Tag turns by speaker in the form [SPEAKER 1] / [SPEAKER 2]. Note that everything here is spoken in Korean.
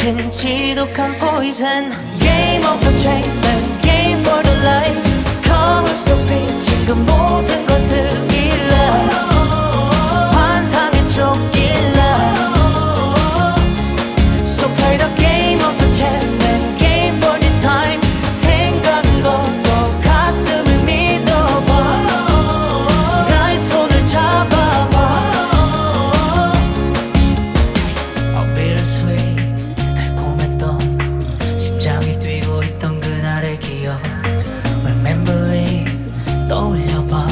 [SPEAKER 1] 섞인 지독한 poison. Game of the chase and game for the life. 거울 속 비친 그 모든 것들이라 환상에 쫓길라. So play the game of the chance and game for this time. 생각은 걷고 가슴을 믿어봐. 나의 손을 잡아봐. Oh bittersweet 달콤했던 심장이 뛰고 있던 그날의 기억. Remember it 떠올려봐.